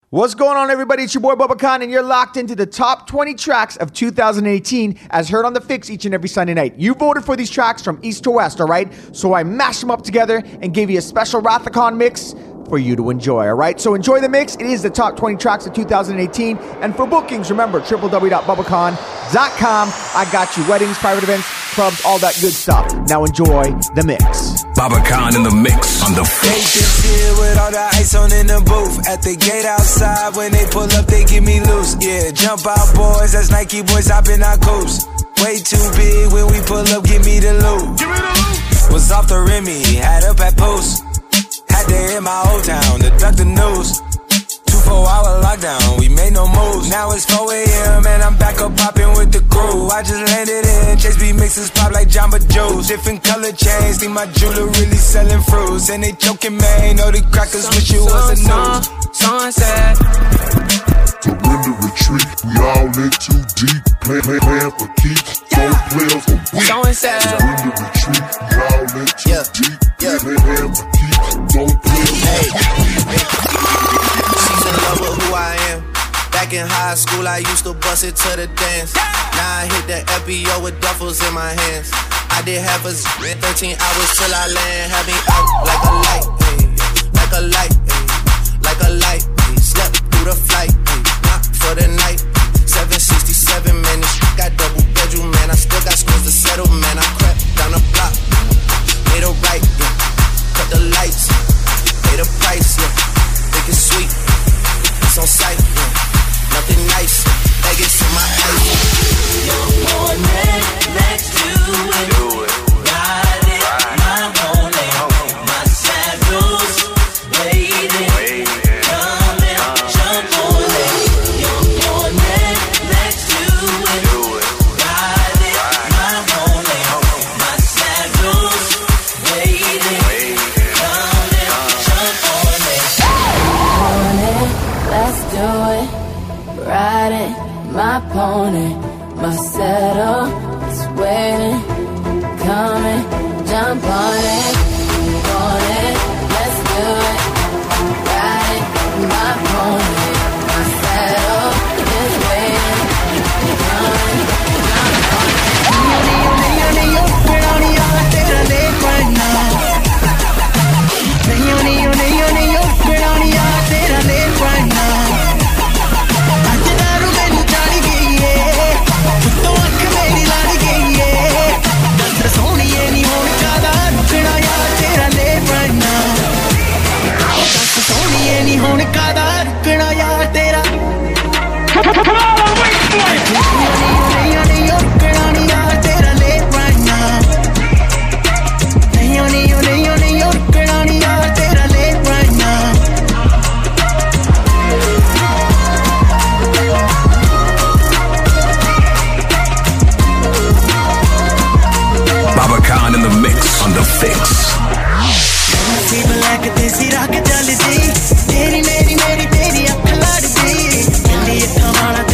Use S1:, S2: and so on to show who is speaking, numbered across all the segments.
S1: What's going on, everybody? It's your boy Bubba Khan, and you're locked into the top 20 tracks of 2018 as heard on The Fix each and every Sunday night. You voted for these tracks from east to west, all right? So I mashed them up together and gave you a special Rathacon mix for you to enjoy, all right? So enjoy the mix. It is the top 20 tracks of 2018. And for bookings, remember, www.bubbacon.com. I got you weddings, private events, clubs, all that good stuff. Now enjoy the mix.
S2: Bubba Khan in the mix on The Fix.
S3: They just here with all the ice on in the booth. At the gate outside, when they pull up, they give me loose. Yeah, jump out, boys. That's Nike boys hopping our coast. Way too big when we pull up, give me the loot. Was off the Remy, had up at post. Had to hit my old town to duck the news. 24-hour lockdown, we made no moves. Now it's 4 a.m. and I'm back up popping with the crew. I just landed in, Chase B mixes pop like Jamba Joe's. Different color chains, think my jeweler really selling fruits. And they joking, man, know the crackers wish it was a news. Sunset.
S4: Surrender retreat, we all in too deep. Plan for keeps, don't play for weeks. Surrender retreat, we all in too deep. Plan for keeps, don't play for weeks.
S5: She's in love with who I am. Back in high school, I used to bust it to the dance. Now I hit the FBO with duffels in my hands. I did half a 13 hours till I land. Had me out like a light, ay, like a light, ay, like a light. Ay. Slept through the flight, ay, not for the night. 767, man, this shit got double bedroom, man. I still got scores to settle, man. I crept down the block, made a right, yeah. Cut the lights, pay the price, yeah. Think it's sweet, it's on sight, yeah. Nothing nice, Vegas in my eyes.
S6: Your morning, let's do it. Ride it, my morning. My saddle's waiting. Come and jump on it. Your morning, let's do it. Ride it, my morning. My saddle's waiting. Come and jump on it. Morning, let's do it. Ride it, my pony, my saddle is waiting. Come and jump on it, let's do it. Ride it, my pony, my saddle is waiting. Come and jump on it.
S7: ਹੁਣ ਕਾਦਾ ਰੁਕਣਾ ਯਾਰ ਤੇਰਾ ਨਹੀਂ ਰੁਕਣਾ ਨਹੀਂ ਯਾਰ ਤੇਰਾ ਲੈ ਪੈਣਾ ਨਹੀਂ ਰੁਕਣਾ ਨਹੀਂ ਯਾਰ ਤੇਰਾ ਲੈ ਪੈਣਾ
S2: Bubba Khan in the mix on The Fix.
S7: सी ब्लैक देसी रख चलदी तेरी मेरी तेरी अख लड़दी दिल्ली अखा वाला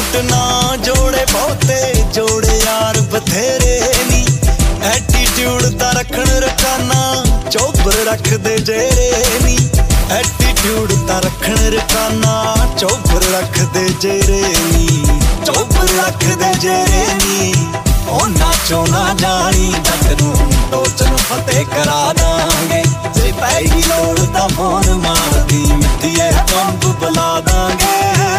S8: ਝੂਠ ਨਾ ਜੋੜੇ ਬਹੁਤੇ ਜੋੜੇ ਯਾਰ ਬਥੇਰੇ ਨੀ ਐਟੀਟਿਊਡ ਤਾਂ ਰੱਖਣ ਰਕਾਨਾ ਚੋਬਰ ਰੱਖਦੇ ਜਿਹੜੇ ਨੀ ਐਟੀਟਿਊਡ ਤਾਂ ਰੱਖਣ ਰਕਾਨਾ ਚੋਬਰ ਰੱਖਦੇ ਜਿਹੜੇ ਨੀ ਚੋਬਰ ਰੱਖਦੇ ਜਿਹੜੇ ਨੀ ਉਹਨਾਂ ਚੋਂ ਨਾ ਜਾਣੀ ਜੱਟ ਨੂੰ ਟੋਚਨ ਫਤਿਹ ਕਰਾ ਦਾਂਗੇ ਜੇ ਪੈਗੀ ਲੋੜ ਤਾਂ ਫੋਨ ਮਾਰਦੀ ਮਿੱਠੀਏ ਕੰਬ ਬੁਲਾ ਦਾਂਗੇ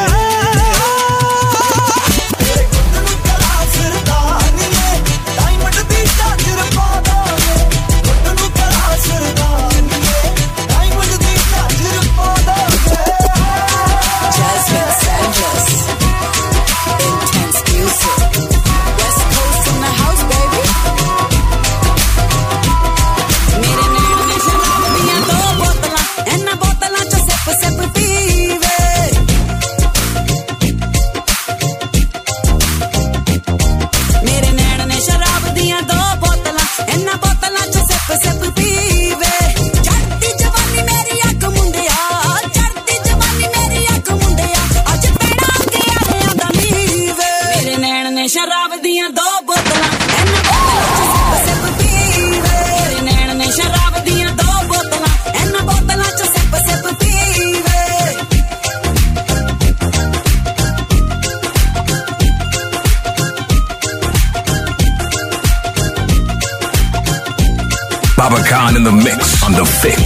S6: ਸ਼ਰਾਬ ਦੀਆਂ ਦੋ ਬੋਤਲਾਂ ਇਹਨਾਂ ਬੋਤਲਾਂ ਚ ਸਿਪ ਸਿਪ ਪੀਵੇ ਤੇਰੇ ਨੈਣ ਨੇ ਸ਼ਰਾਬ ਦੀਆਂ ਦੋ ਬੋਤਲਾਂ ਇਹਨਾਂ ਬੋਤਲਾਂ ਚ ਸਿਪ ਸਿਪ ਪੀਵੇ
S2: Baba Khan in the mix on the fix.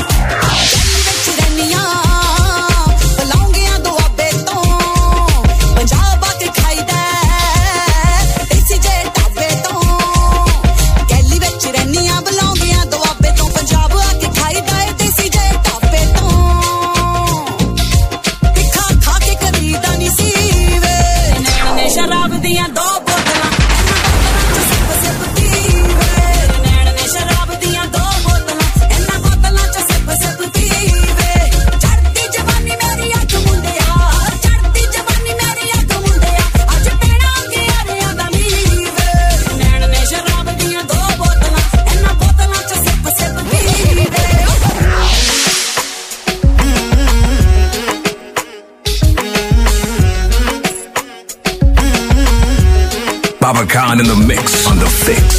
S2: Baba Khan in the mix on the fix.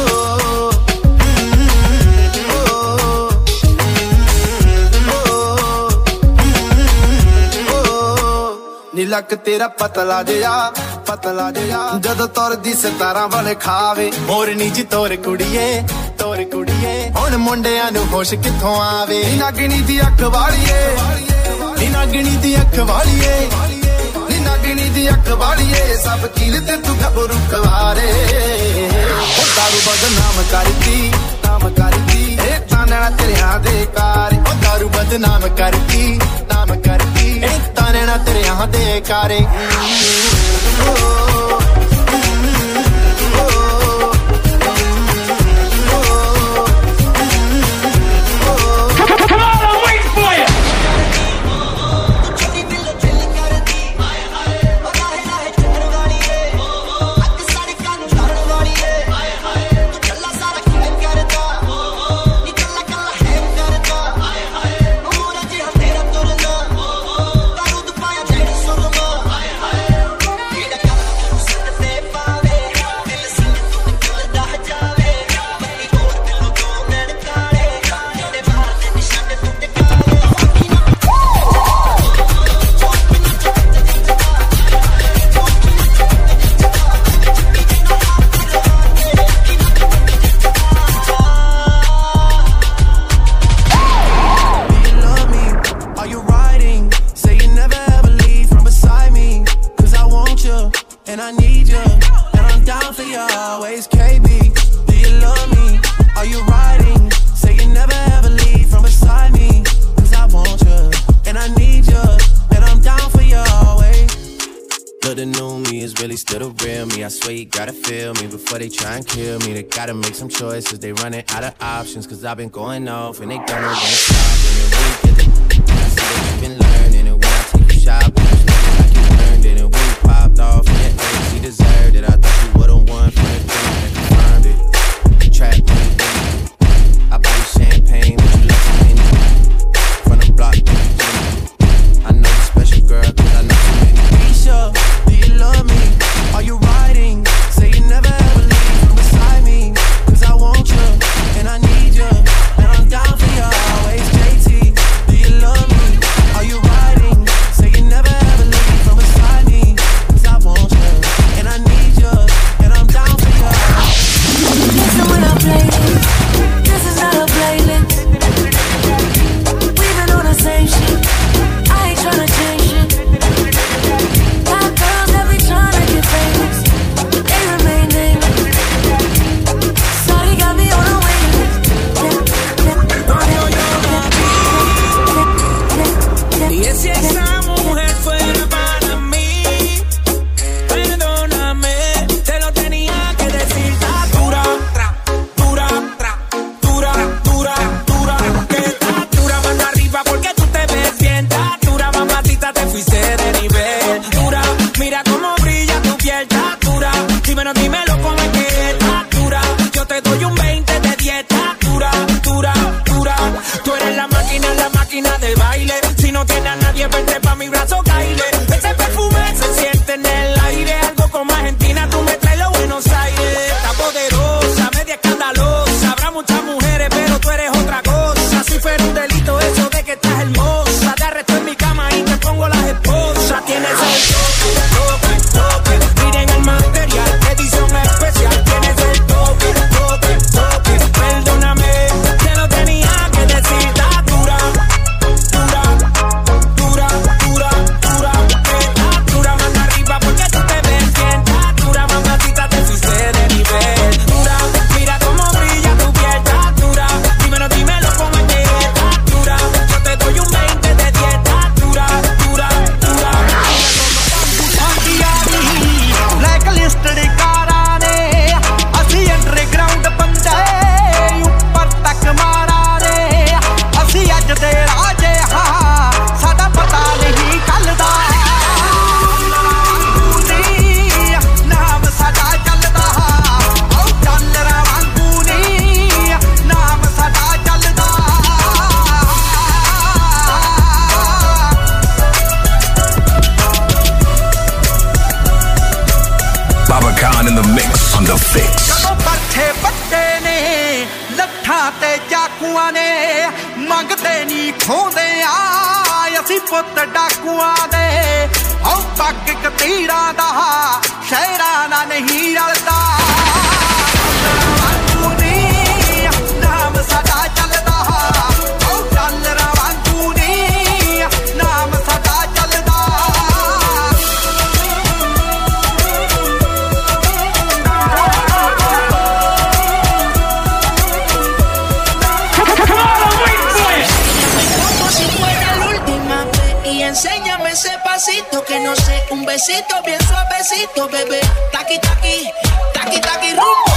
S5: ਨੀਲਕ ਤੇਰਾ ਪਤਲਾ ਜਿਹਾ ਜਦੋਂ ਤੁਰਦੀ ਸਿਤਾਰਾਂ ਵਾਲੇ ਖਾਵੇ ਮੋਰਨੀ ਜੀ ਤੋਰ ਕੁੜੀਏ ਹੁਣ ਮੁੰਡਿਆਂ ਨੂੰ ਹੋਸ਼ ਕਿੱਥੋਂ ਆਵੇ ਨੀ ਨਾਗਣੀ ਦੀ ਅੱਖ ਵਾਲੀਏ ਨੀ ਨਾਗਣੀ ਦੀ ਅੱਖ ਵਾਲੀਏ ਨੀ ਨਾਗਣੀ ਦੀ ਅੱਖ ਵਾਲੀਏ ਸਭ ਕੀਲ ਤੇ ਤੂੰ ਗੱਭਰੂ ਕਵਾਰੇ ਉਹ ਦਾਰੂ ਬਦਨਾਮ ਕਰਦੀ ਇਹ ਤਾਨਣਾ ਤੇਰਿਆਂ ਦੇ ਕਾਰੇ ਉਹ ਦਾਰੂ ਬਦਨਾਮ ਕਰਦੀ ਇਹ ਤਾਨਣਾ ਤੇਰਿਆਂ ਦੇ ਕਾਰੇ
S9: Before they try and kill me, they gotta make some choices. They running out of options, cause I've been going off and they don't know when to stop. And then when you get the I see that you've been learning. And when I take you shopping, it's like you learned it. And when you popped off, and that she deserved it. I thought you would've won from the dream and confirmed it. Trap me, I buy you champagne, but you left me from the block. I know you're special, girl, cause I know too many. Keisha, do you
S10: otra mujer fuera para mí. Perdóname, te lo tenía que decir. Dura, dura, dura, dura, dura. Que está dura, mano arriba porque tú te ves bien. Está dura, mamacita, te fuiste de nivel. Dura, mira cómo brilla tu piel. Está dura, dímelo cómo es que está dura. Yo te doy un 20 de dieta. Dura, dura, dura. Tú eres la máquina de baile. Si no tienes a nadie, vente pa' mi brazo, caile. Ese perfume se siente en el aire. Algo como Argentina, tú me traes los Buenos Aires. Está poderosa, media escandalosa. Habrá muchas mujeres, pero tú eres otra cosa. Si fuera un delito eso de que estás hermosa, te arresto en mi cama y te pongo las esposas. Tienes el toque, miren el material, edición especial. Tienes el toque. Perdóname, te lo tenía que decir. Está dura, dura, dura, dura, dura. Está dura, mano arriba porque tú te ves bien. Está dura, mamacita, te fuiste de nivel. Dura, mira cómo brilla tu piel. Está dura, dímelo cómo es que está dura. Yo te doy un 20 de dieta. Dura, dura, dura.
S7: Blacklisted कारा ने असी underground बंदे ऊपर तक मारा ने असी अज दे राजे हाँ साडा पता नहीं कल दा नाम साडा चलदा औ डॉलर वांगू नी नाम साडा चलदा
S2: Baba Khan in the mix on the fix.
S7: ਜਦੋਂ ਪਰਥੇ ਵੱਡੇ ਨੇ ਲੱਠਾਂ ਤੇ ਚਾਕੂਆਂ ਨੇ ਮੰਗਦੇ ਨਹੀਂ ਖੋਂਦੇ ਆ ਅਸੀਂ ਪੁੱਤ ਡਾਕੂਆਂ ਦੇ ਹਉ ਪੱਕ ਕਤੀਰਾਂ ਦਾ ਸ਼ਹਿਰਾਂ ਨਾਲ ਨਹੀਂ ਰਲਦਾ ਨਾਮ ਸਾਡਾ ਚੱਲਦਾ ਹਉ ਡਾਲਰਾਂ ਵਾਂਗੂ ਨੀ ਨਾਮ ਸਾਡਾ ਚੱਲਦਾ
S11: Enséñame ese pasito que no sé, un besito bien suavecito, bebé. Taqui, taqui, taqui, taqui, rumbo.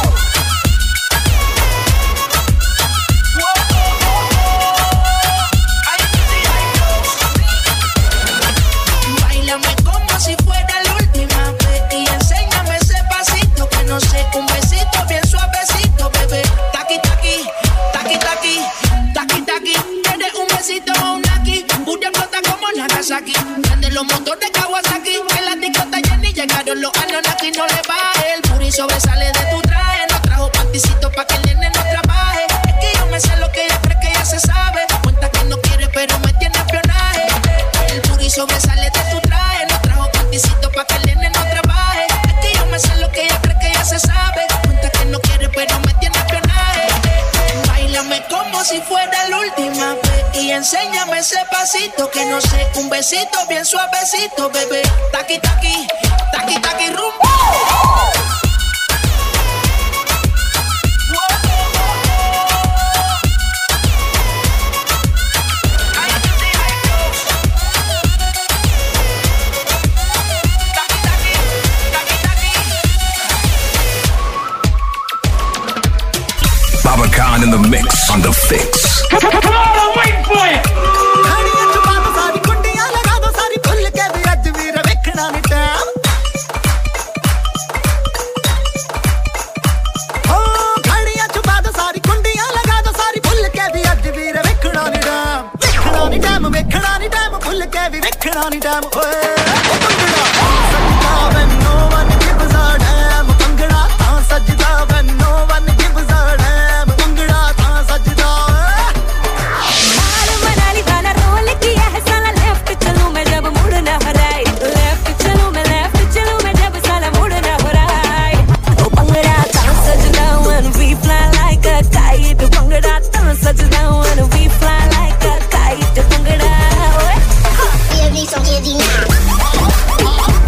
S11: Báilame como si fuera la última vez y enséñame ese pasito que no sé, un besito bien suavecito, bebé. Taqui, taqui, taqui, taqui, taqui, taqui. ¿Quieres un besito o un aquí? Bulla flota como Nagasaki. Prende los motores de Kawasaki. En la discota Jenny llegaron los Anunnaki. No le baje, el puri sobresale de tu traje. No trajo panticito pa' que el nene no trabaje. Es que yo me sé lo que ella cree que ya se sabe. Cuenta que no quiere pero me tiene espionaje. El puri sobresale de tu traje. No trajo panticito pa' que el nene no trabaje. Es que yo me sé lo que ella cree que ya se sabe. Cuenta que no quiere pero me tiene espionaje. Báilame como si fuera la última vez y enséñame ese pasito que no sé, un besito bien suavecito, bebé. Taqui, taqui, taqui, taqui, rumbo.
S2: Baba Khan in the mix on the fix.
S7: Come on, I'm waiting for you.
S12: Give me some, give me now.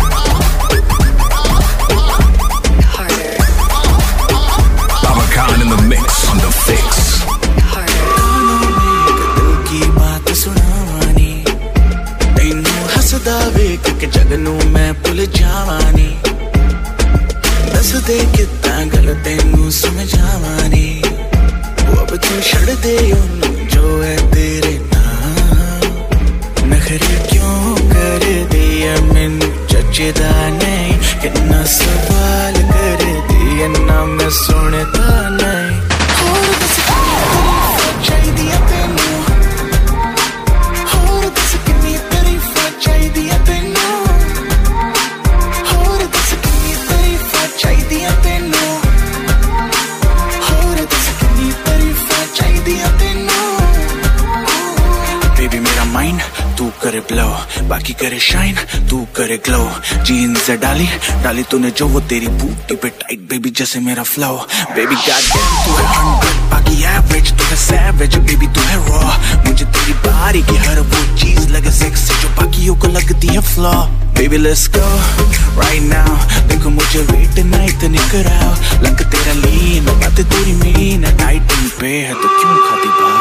S8: Hasda वेख के जग नू मैं भुल जावा नी दस दे कितना गल तेनू समझावा नी अब तू छड़ दे ओनू जो है तेरे नाम नखरे क्यों कर दिया मैनू जचदा नहीं कितना सवाल कर दिया ना मैं सुनता नहीं होर दस चाहिदी है तेनू होर दस कितनी तारीफां चाहिदी है तेनू होर दस कितनी तारीफां चाहिदी है तेनू होर दस कितनी तारीफां चाहिदी है तेनू बेबी मेरा माइंड तू करे ब्लो बाकी करे शाइन तू करे ग्लो जीन्स डाली डाली तूने जो वो तेरी बूटी पे टाइट बेबी जैसे मेरा फ्लो बेबी गॉडडैम तू है 100 बाकी एवरेज तू है सैवेज बेबी तू है रॉ मुझे तेरी बॉडी की हर वो चीज लगे सेक्सी जो बाकियों को लगती है flaw baby let's go right now देखो मुझे वेट नाइट निकर आओ लग तेरा लीन बातें तेरी मीन टाइटन पे है तो क्यों खाती बात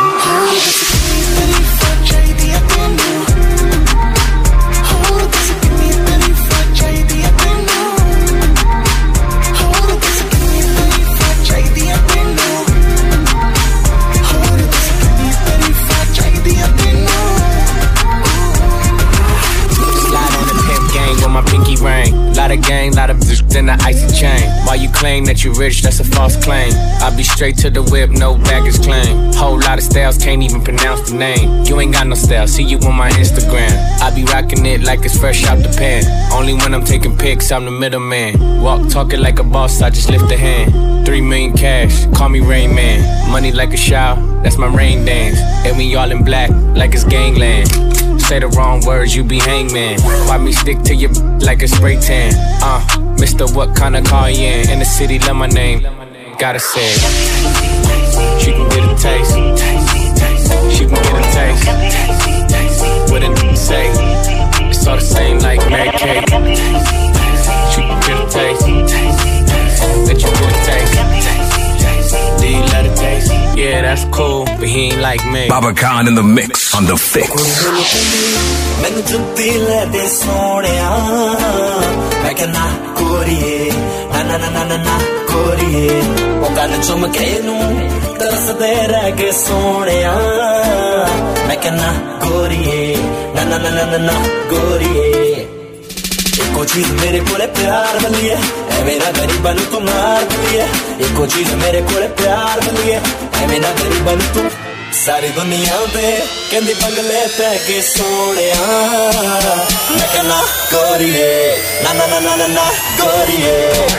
S9: My pinky ring, lot of gang, lot of bitches in the icy chain. While you claim that you rich, that's a false claim. I be straight to the whip, no baggage claim. Whole lot of styles, can't even pronounce the name. You ain't got no style, see you on my Instagram. I be rocking it like it's fresh out the pan. Only when I'm taking pics, I'm the middleman. Walk talking like a boss, I just lift a hand. 3 million cash, call me Rain Man. Money like a shower, that's my rain dance. And we all in black, like it's gangland. Say the wrong words, you be hangman. Why me stick to your like a spray tan? Mister, what kind of car you in? In the city, love my name. Gotta say it. She can get a taste. She can get a taste. What a say? It's all the same like Mary Kate. She can get a taste. Let you get a taste. Do you let it taste? Yeah, that's cool, but he ain't like me.
S2: Baba Khan in the mix on the fix.
S8: मैनू जुत्ती ले दे सोनिया मैं कहना कोरिए ना ना ना ना ना कोरिए ओ गल चुमके नू तरस दे रह गए सोनिया मैं कहना कोरिए ना ना ना ना ना कोरिए एको चीज मेरे कोले प्यार वाली है ऐ मेरा गरीबा नू तू मार वाली है एको चीज मेरे कोले प्यार वाली है ऐ मेरा गरीबा नू तू सारी दुनिया पे कहंदी बंगले ते के सोनिया मैं कहना गोरिए ना ना ना ना ना गोरिए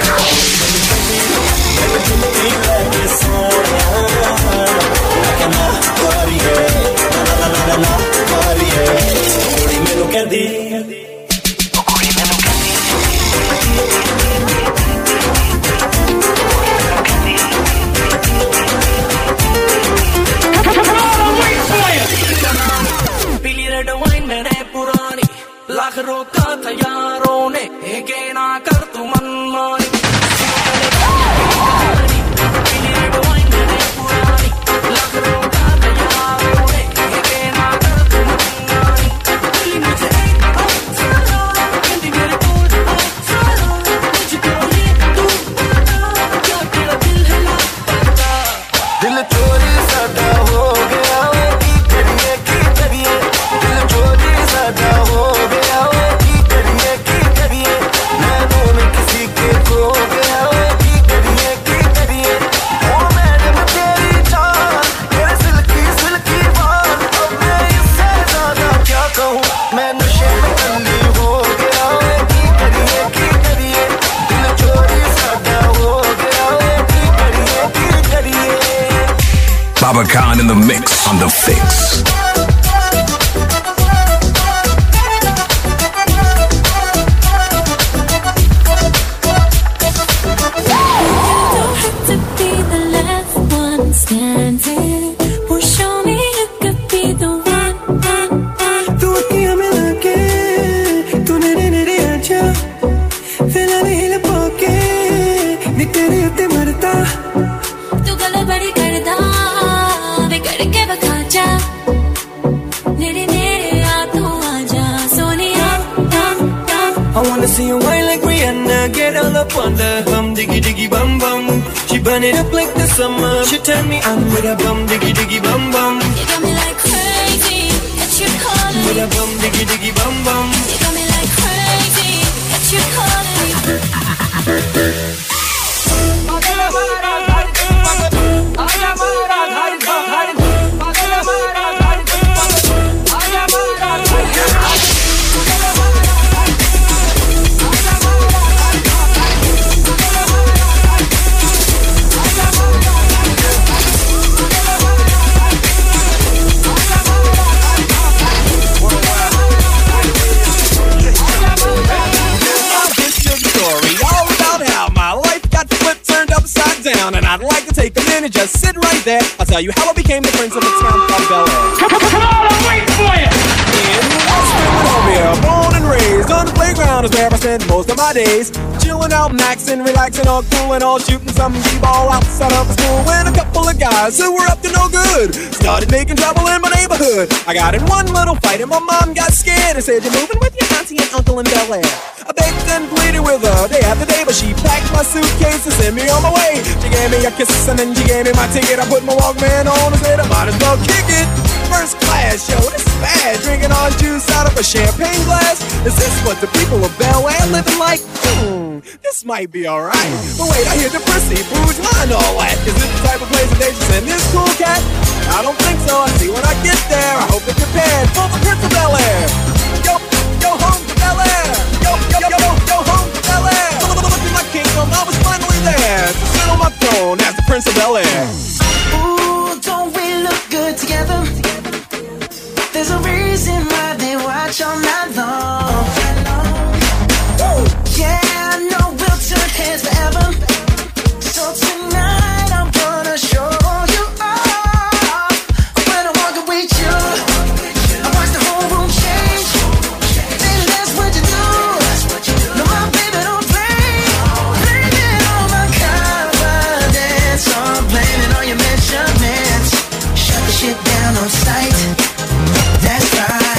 S8: के सोनिया मैं कहना गोरिए ना ना ना ना गोरिए कुड़ी मैनू कहंदी
S10: पीली रेड वाइन मैंने पुरानी लाख रोका था यारों ने एक ना कर तू मनमानी पीली रेड वाइन मैंने पुरानी लाख रोका था यारों ने एक ना कर तू मनमानी दिल मुझे चलो कहती मेरे कोल चलो मुझको ही तू बता क्या तेरा दिल है लापता
S8: दिल चोरी सादा हो गया हो गया की करिए मैं दोन किसी के खो गया की करिए ओ मैडम तेरी जान तेरे सिल्की सिल्की बाल अब मैं इससे ज्यादा क्या कहूँ मैं नशे में बंदी हो गया की करिए दिल चोरी सादा हो गया की करिए
S2: Baba Khan in the mix on the fix.
S10: I wanna see you whine like Rihanna, get all up on the bum diggy diggy bum bum. She burn it up like the summer. She turn me on with a bum diggy diggy bum bum.
S6: You got me like crazy, that you're calling
S10: with a bum diggy diggy bum bum.
S6: You got me like crazy, that you're calling me.
S12: Down, and I'd like to take a minute, just sit right there. I'll tell you how I became the prince of the town called Bel Air.
S10: Come on, I'm waiting for you.
S12: In West Philadelphia, born and raised on the playground is where I spend most of my days. Chilling out, maxing, relaxing, all cool and all, shooting some b-ball outside of the school. When a couple of guys who were up to no good started making trouble in my neighborhood. I got in one little fight and my mom got scared and said, "You're moving with your auntie and uncle in Bel Air." I begged and pleaded with her day after day, but she packed my suitcase and sent me on my way. She gave me a kiss and then she gave me my ticket. I put my Walkman on and said I might as well kick it. First class, yo, this is bad. Drinking orange juice out of a champagne glass. Is this what the people of Bel Air living like? This might be alright. But wait, I hear the prissy, booze, line, all that. Is this the type of place that they should send this cool cat? I don't think so. I'll see when I get there. I hope they're prepared for the Prince of Bel Air. Yo, home to Bel Air. Yo, home to Bel Air. Look at my kingdom, I was finally there to sit on my throne as the Prince of Bel Air.
S11: Ooh, don't we look good together? There's a reason why they watch all night long. Yeah, I know we'll turn heads forever. So tonight I'm gonna show you off. When I walk with you, I watch the whole room change. Baby, that's what you do. No, my baby don't play. Blaming all my confidence, I'm blaming all your measurements. Shut the shit down on sight. That's right.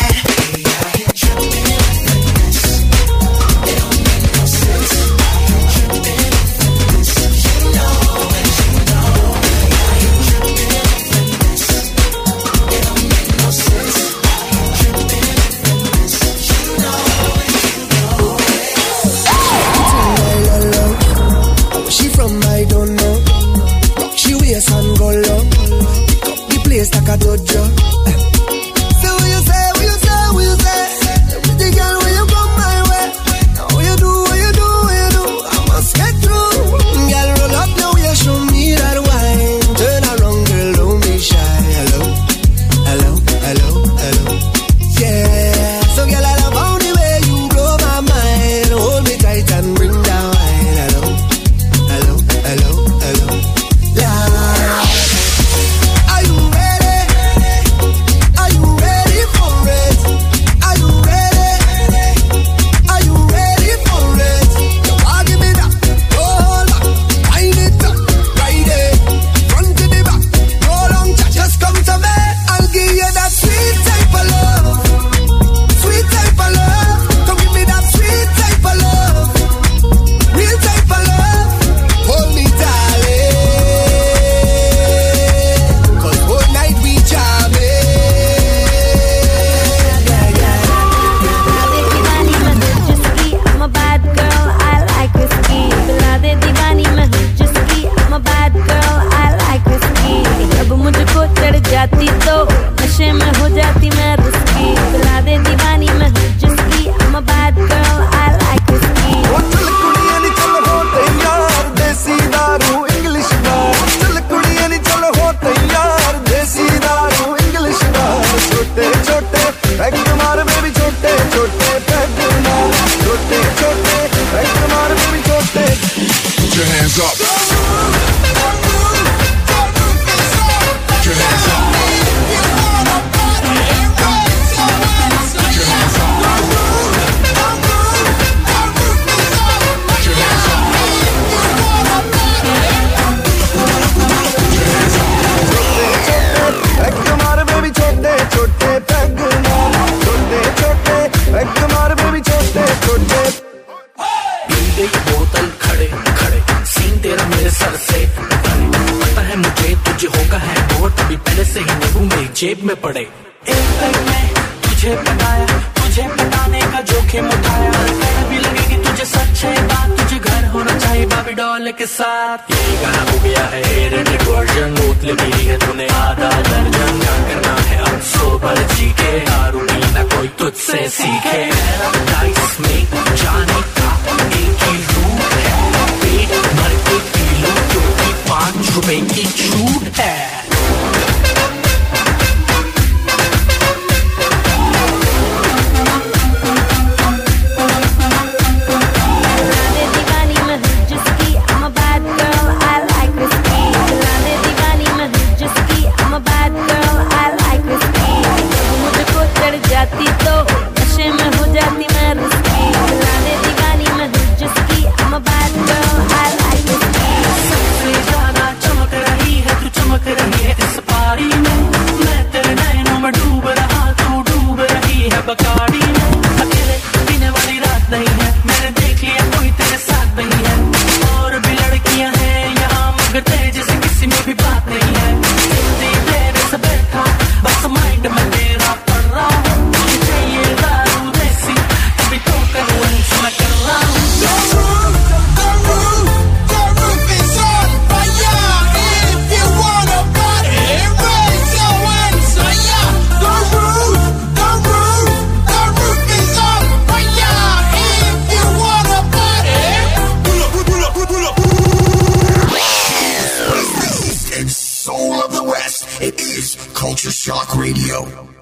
S13: Like a dojo. So what you say, what you say, what you say? Everything girl when you come my way. Now what you do, what you do, what you do, I must get through. Girl roll up now, you show me that wine. Turn around girl, don't be shy. Hello, hello, hello, hello. Yeah, so girl I love how the way you blow my mind. Hold me tight and bring down wine. Hello, hello, hello, hello. Yeah. Are you ready? Are you ready for it? Are you ready? Are you ready for it? You want give me that? Roll back, wind it up, ride it, front to the back, roll on, just come to me. I'll give you that sweet type of love, sweet type of love. Come give me that sweet type of love, real type of love. Hold me, darling.
S14: I'm a bad girl, I like whiskey. पिला दे दीवानी मैं हूँ जिसकी. I'm a bad girl, I like whiskey. जब मुझको चढ़ जाती तो नशे में हो जाती मैं रिस्की. पिला दे दीवानी मैं हूँ जिसकी. I'm a bad girl, I like whiskey.
S13: चल कुड़ियां नी चल होते यार देसी दारू इंग्लिश बार. चल कुड़ियां नी चल होते यार देसी दारू इंग्लिश बार. छोटे छोटे पैक मार बेबी, छोटे छोटे पैक मार. छोटे छोटे पैक मार बेबी, छोटे.
S4: Put your hands up. Put your hands up.
S13: छोटे छोटे पैक मार बेबी, छोटे छोटे.
S10: जेब में पड़े। एक पैक में तुझे पटाया, तुझे पटाने का जोखिम उठाया, भी लगेगी तुझे सच है बात, तुझे घर होना चाहिए बाबी डॉल के साथ। ये गाना हो गया है रेडेड वर्जन, बोतलें पी है तूने आधा दर्जन, क्या करना है अब सोबर जी के, दारू पीना कोई तुझसे सीखे। पैराडाइज में जाने का एक ही रूट है, पेट भर के पी लो क्योंकि 5 रुपए की छूट है।
S14: जाती तो नशे में हो जाती मैं रुस्की, लाने दीवानी मैं हूँ जिसकी, I'm a bad girl, I like whiskey।
S10: सबसे ज्यादा चमक रही है तू, चमक रही है इस पारी में, मैं तेरे नैनों में डूब रहा, तू डूब रही है बकाड़ी में। अकेले पीने वाली रात नहीं है, मैंने देख लिया कोई तेरे साथ नहीं है, और भी लड़कियां हैं यहाँ मगर तेरे जैसे किसी में भी बात नहीं है। हिंदी तेरे से बैठा बस माइंड में तेरा पड़ रहा हूँ,
S2: Soul of the West, it is Culture Shock Radio.